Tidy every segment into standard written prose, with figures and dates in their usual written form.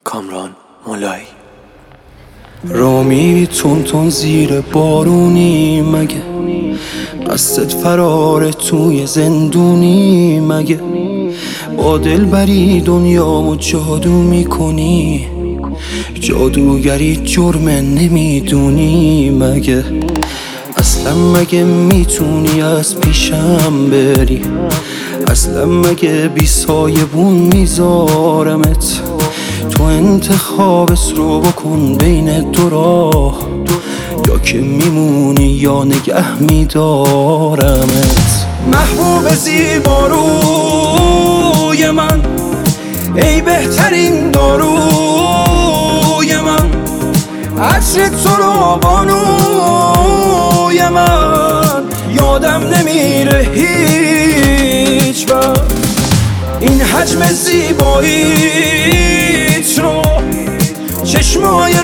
کامران مولایی. را میری تون زیر بارونی مگه؟ قصد فرار توی زندونی مگه؟ با دلبری دنیامو جادو میکنی، جادوگری جرم نمیدونی مگه؟ اصلا مگه میتونی از پیشم بری؟ اصلا مگه بی سایبون میذارمت؟ تو انتخابت رو بکن بین دو راه، یا که میمونی یا نگه میدارمت. محبوب زیباروی من، ای بهترین داروی من، عطر تو رو بانوی من، یادم نمیره هیچ وقت این حجم زیباییت رو، چشمای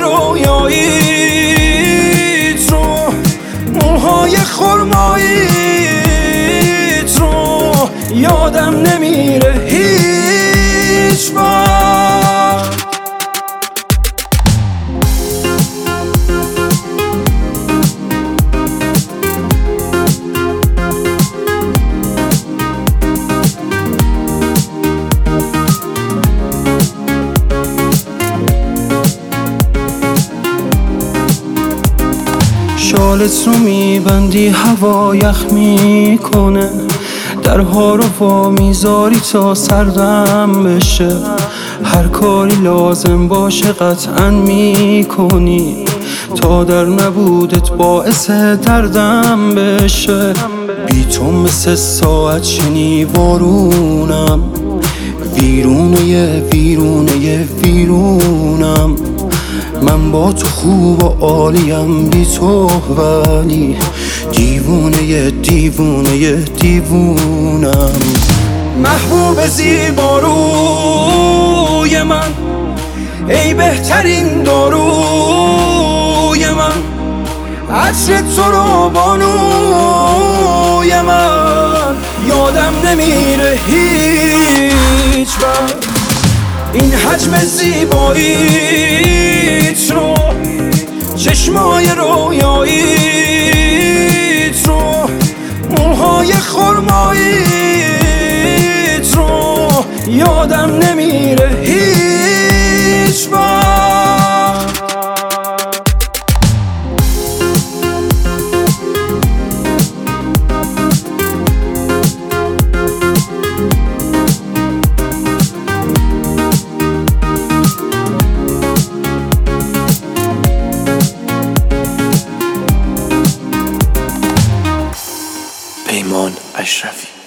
رویاییت رو، موهای خرماییت رو، یادم نمیره هیچ وقت. شالت رو میبندی هوا یخ میکنه، درها رو وا میذاری تا سردم بشه، هر کاری لازم باشه قطعا میکنی تا در نبودت باعث دردم بشه. بی تو مثل ساعت شنیوارونم، ویرونه ویرونم. من با تو خوب و عالیم، بی تو ولی دیوونم. محبوب زیباروی من، ای بهترین داروی من، عطر تو رو بانوی من، یادم نمیره هیچ وقت این حجم زیباییت رو، چشمای رویاییت رو، موهای خرماییت رو، یادم نمیره هیچ وقت. پیمان اشرفی.